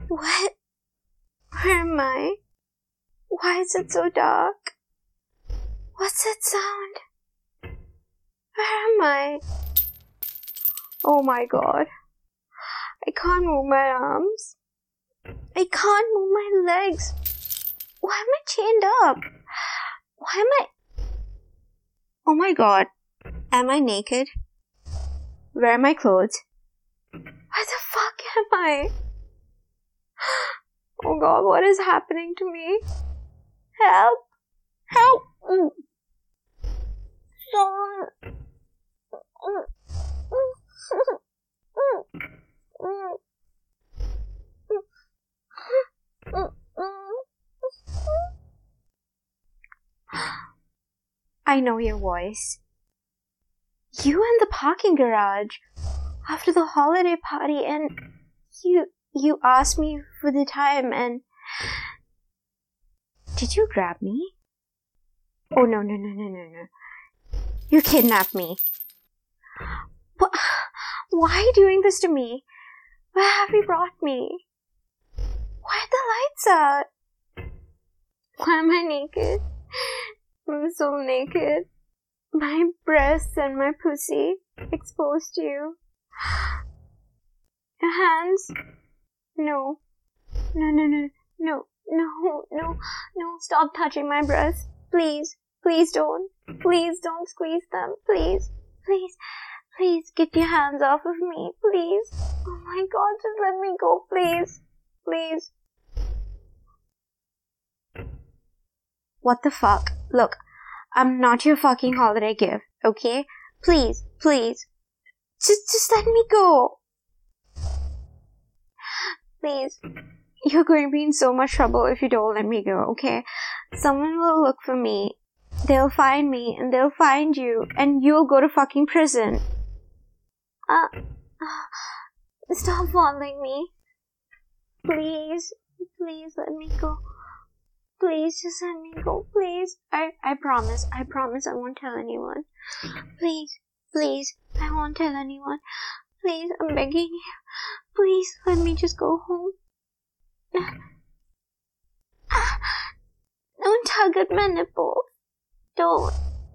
What? Where am I? Why is it so dark? What's that sound? Where am I? Oh my god. I can't move my arms. I can't move my legs. Why am I chained up? Why am I... Oh my god. Am I naked? Where are my clothes? Where the fuck am I? Oh god, what is happening to me? Help! Help! Someone... I know your voice. You in the parking garage after the holiday party, and you asked me for the time, and did you grab me? Oh no. You kidnapped me. But why are you doing this to me? Where have you brought me? Why are the lights out? Why am I naked? I'm so naked. My breasts and my pussy exposed to you. Your hands? No. No, stop touching my breasts. Please don't. Please don't squeeze them. Please, get your hands off of me. Please. Oh my god, just let me go, please. What the fuck? Look, I'm not your fucking holiday gift, okay? Please. Just let me go. Please. You're going to be in so much trouble if you don't let me go, okay? Someone will look for me. They'll find me, and they'll find you, and you'll go to fucking prison. Stop following me. Please let me go. Please, just let me go, please. I promise I won't tell anyone. Please, I won't tell anyone. Please, I'm begging you. Please, let me just go home. Don't tug at my nipples. Don't.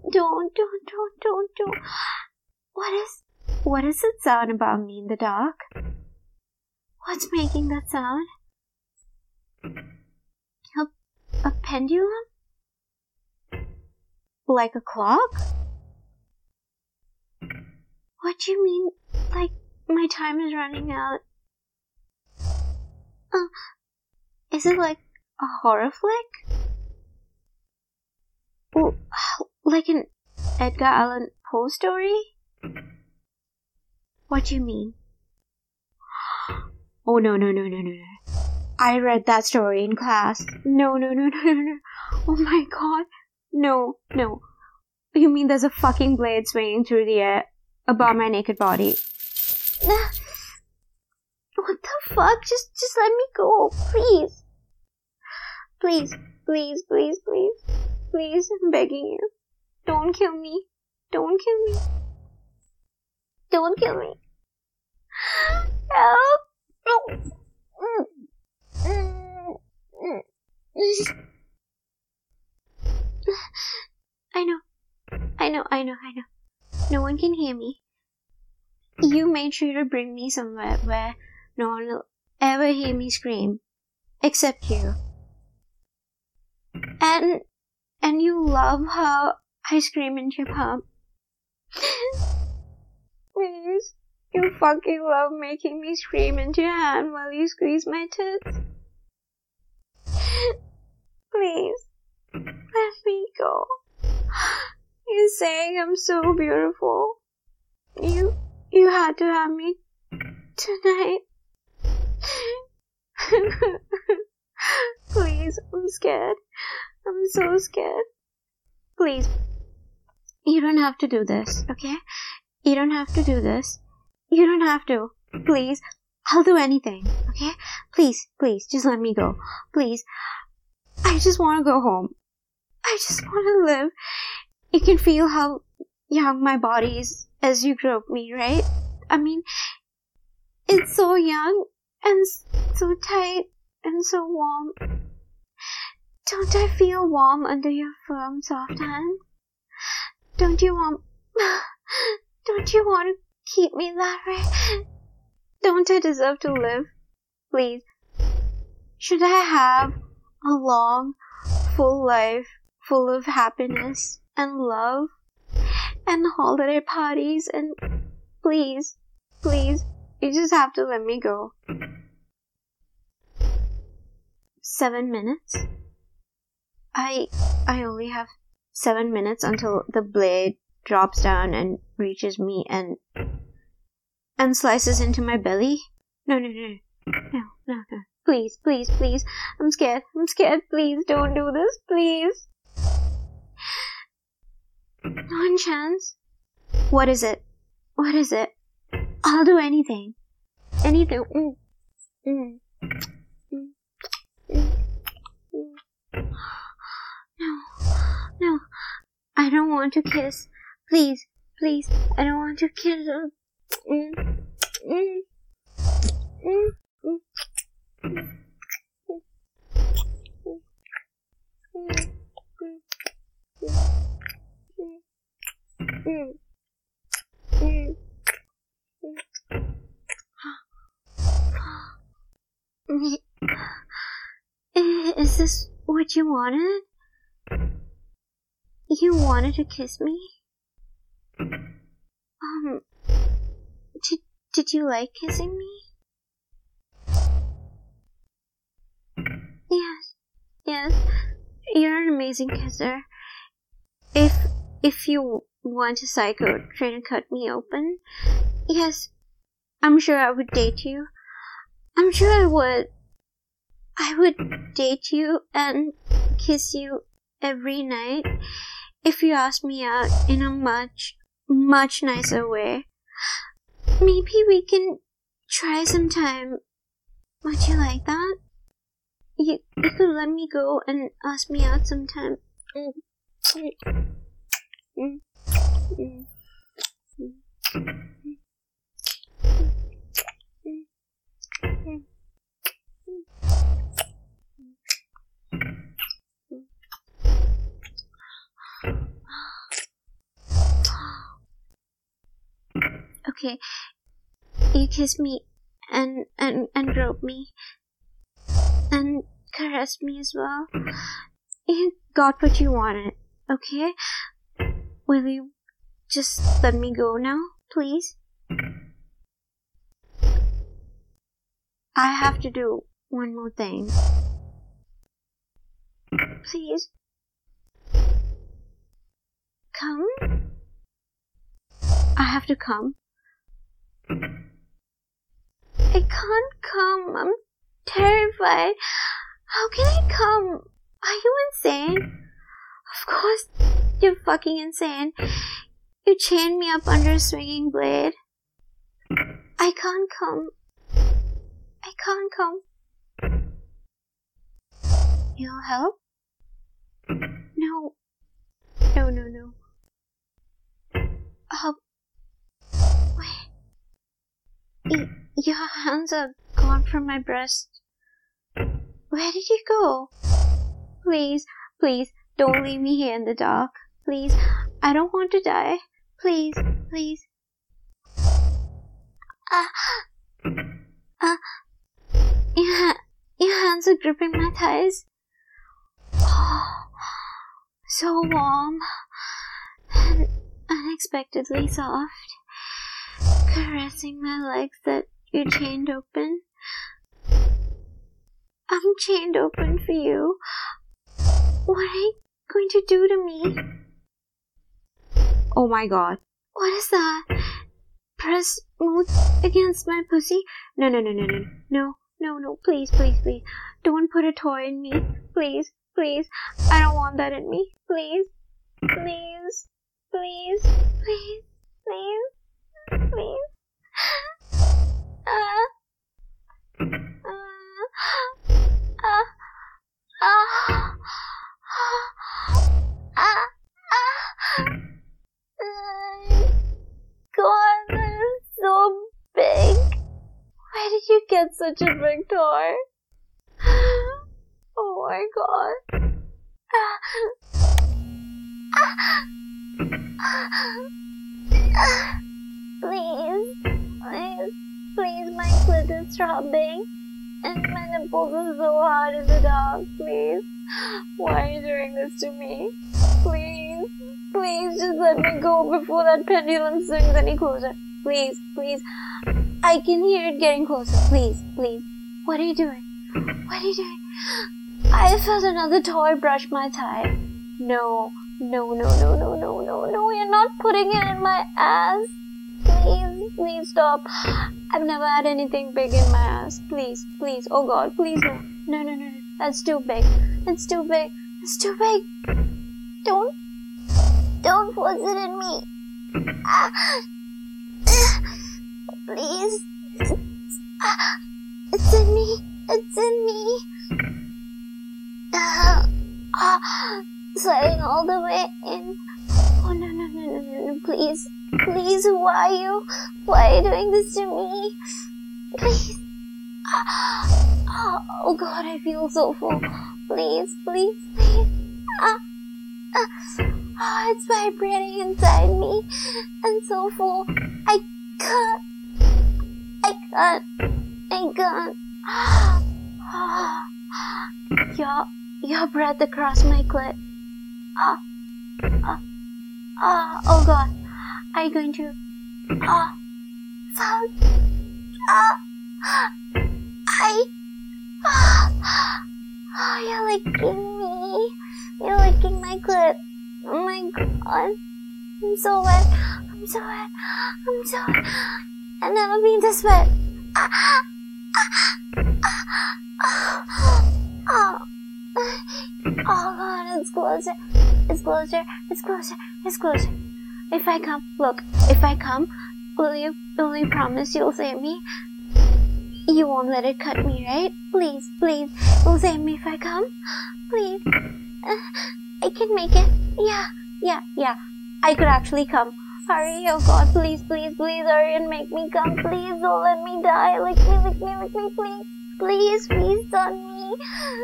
What is that sound about me in the dark? What's making that sound? A pendulum? Like a clock? What do you mean, like, my time is running out? Is it like a horror flick? Oh, like an Edgar Allan Poe story? What do you mean? Oh, no. I read that story in class. No. Oh my god. No. You mean there's a fucking blade swinging through the air above my naked body? What the fuck? Just let me go, please. Please, I'm begging you. Don't kill me. Help! I know. No one can hear me. You made sure to bring me somewhere where no one will ever hear me scream. Except you. And you love how I scream into your palm. Please. You fucking love making me scream into your hand while you squeeze my tits. Please. Let me go. You're saying I'm so beautiful. You had to have me tonight. Please, I'm scared. I'm so scared. Please. You don't have to do this, okay? You don't have to do this. You don't have to. Please. I'll do anything, okay? Please, just let me go. Please. I just want to go home. I just want to live. You can feel how young my body is as you grope me, right? I mean, it's so young, and so tight and so warm. Don't I feel warm under your firm, soft hand? Don't you want to keep me that way? Don't I deserve to live? Please. Should I have a long, full life full of happiness and love and holiday parties and please, you just have to let me go. 7 minutes? I only have 7 minutes until the blade drops down and reaches me and slices into my belly. No. Please. I'm scared. Please don't do this, please. One chance. What is it? I'll do anything. No. I don't want to kiss. Please. I don't want to kiss. Is this what you wanted? You wanted to kiss me? Did you like kissing me? Yes. You're an amazing kisser. If you want a psycho trying to cut me open, yes, I'm sure I would date you. I'm sure I would. I would date you and kiss you every night if you asked me out in a much, much nicer way. Maybe we can try sometime. Would you like that? You could let me go and ask me out sometime. Okay, you kiss me and grope me and caress me as well. You got what you wanted, okay? Will you just let me go now, please? I have to do one more thing. Please. Come? I have to come. I can't come. I'm terrified. How can I come? Are you insane? Of course you're fucking insane. You chained me up under a swinging blade. I can't come. You'll help? No. Wait. Your hands are gone from my breast. Where did you go? Please, don't leave me here in the dark. Please, I don't want to die. Please. Your hands are gripping my thighs. Oh, so warm and unexpectedly soft. Caressing my legs that you chained open. I'm chained open for you. What are you going to do to me? Oh my god. What is that? Press smooth against my pussy? No. No, please. Don't put a toy in me. Please. I don't want that in me. Please. God, this is so big. Where did you get get such a big toy? Oh my god. Please, my clit is throbbing. And my nipples are so hard in the dark, please. Why are you doing this to me? Please just let me go before that pendulum swings any closer. Please. I can hear it getting closer. Please. What are you doing? I felt another toy brush my thigh. No, you're not putting it in my ass. Please stop. I've never had anything big in my ass. Please. Oh God, please no. No. That's too big. It's too big. Don't force it in me. Please. It's in me. Sliding all the way in. Oh no. Please, who are you? Why are you doing this to me? Please. Oh God, I feel so full. Please. It's vibrating inside me. I'm so full. I can't. Your breath across my clit. Oh God. Are you going to? Fuck. You're licking me. You're licking my clit. Oh my God. I'm so wet. I've never been this wet. Oh God, it's closer. If I come, will you promise you'll save me? You won't let it cut me, right? Please, you'll save me if I come? Please. I can make it. Yeah. I could actually come. Hurry, oh God, please, hurry and make me come. Please, don't let me die. Lick me, please. Please, don't me.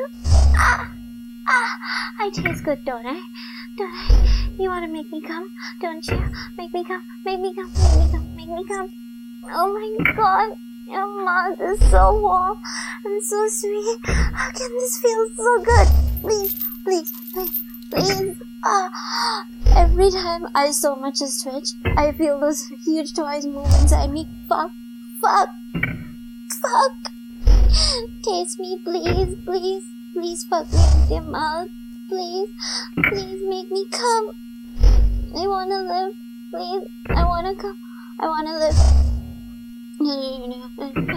I taste good, don't I? You want to make me come, don't you? Make me come. Oh my God, your mouth is so warm and so sweet. How can this feel so good? Please. Every time I so much as twitch, I feel those huge toys move inside me. Fuck. Taste me, please fuck me with your mouth. Please make me come. I wanna live. Please, I wanna come. I wanna live. No.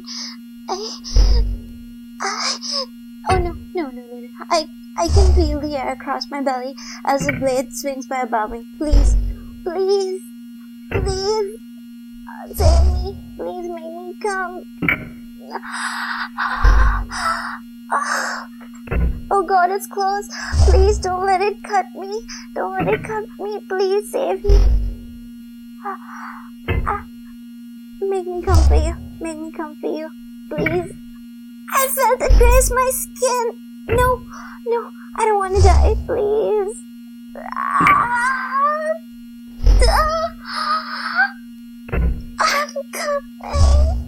Oh no. I can feel the air across my belly as the blade swings by above me. Please. Save me. Please make me come. Oh God, it's close. Please don't let it cut me. Please save me. Make me come for you. Please. I felt it graze my skin. No, I don't want to die. Please. I'm coming.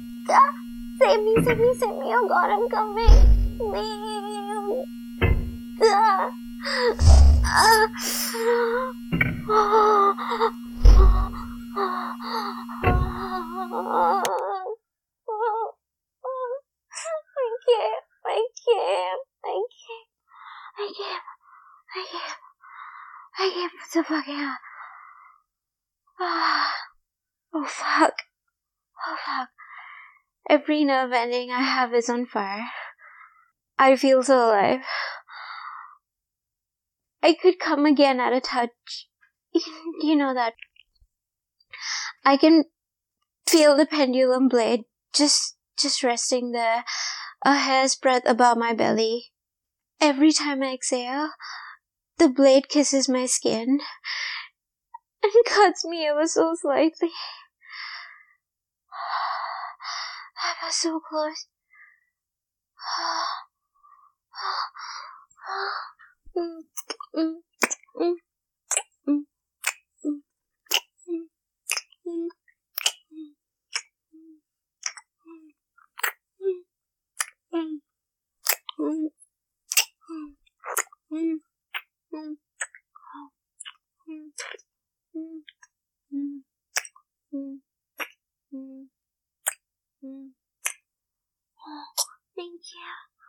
Save me. Oh God, I'm coming. Please. I can't put the fuck out. Oh fuck. Every nerve ending I have is on fire. I feel so alive. I could come again at a touch. You know that. I can feel the pendulum blade just resting there, a hair's breadth above my belly. Every time I exhale, the blade kisses my skin and cuts me ever so slightly. I was so close. Thank you.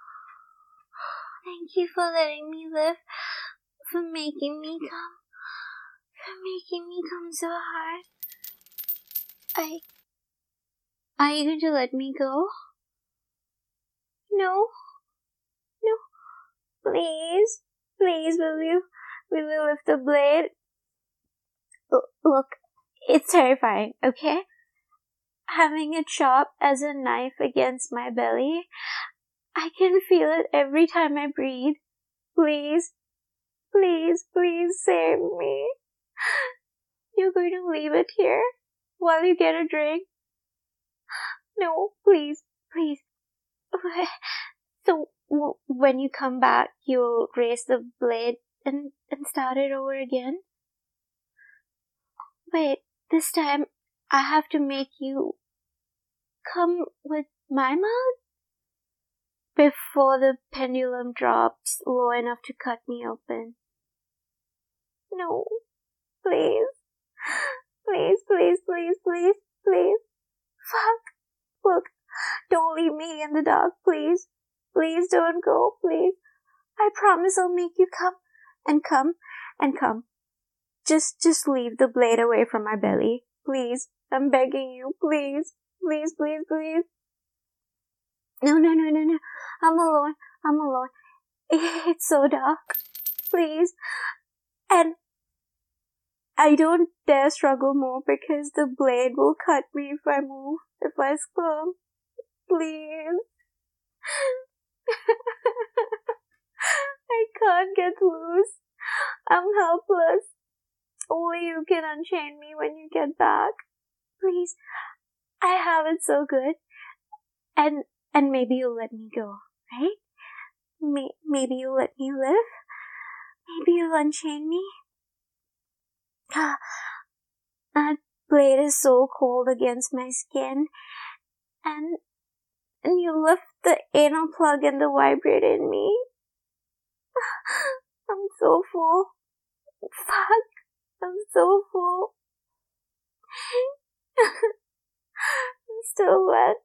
Thank you for letting me live, for making me come so hard. Are you going to let me go? No? No? Please? Please, will you lift the blade? Look, it's terrifying, okay? Having it sharp as a knife against my belly, I can feel it every time I breathe. Please, please, please save me. You're going to leave it here while you get a drink? No, please, please. So, when you come back, you'll raise the blade and start it over again? Wait, this time I have to make you come with my mouth? Before the pendulum drops low enough to cut me open. No, please. Please, please, please, please, please. Fuck. Look, don't leave me in the dark, please. Please don't go, please. I promise I'll make you come and come and come. Just leave the blade away from my belly. Please. I'm begging you, please. Please, please, please. No. I'm alone. It's so dark. Please. And I don't dare struggle more because the blade will cut me if I move, if I squirm. Please. I can't get loose. I'm helpless. Only you can unchain me when you get back. Please. I have it so good. And maybe you'll let me go, right? Maybe you'll let me live? Maybe you'll unchain me? That blade is so cold against my skin. And you lift the anal plug and the vibrator in me. I'm so full. Fuck. I'm so full. I'm still wet.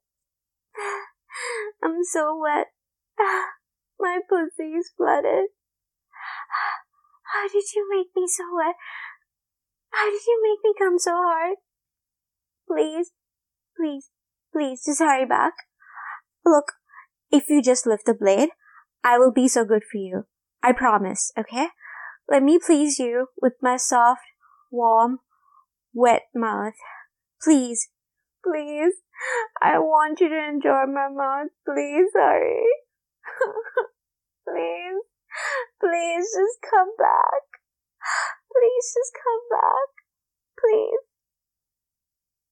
I'm so wet. My pussy is flooded. How did you make me so wet? How did you make me come so hard? Please, please, please, just hurry back. Look, if you just lift the blade, I will be so good for you. I promise, okay? Let me please you with my soft, warm, wet mouth. Please, please. I want you to enjoy my mouth. Please, hurry. Please, please just come back. Please just come back. Please.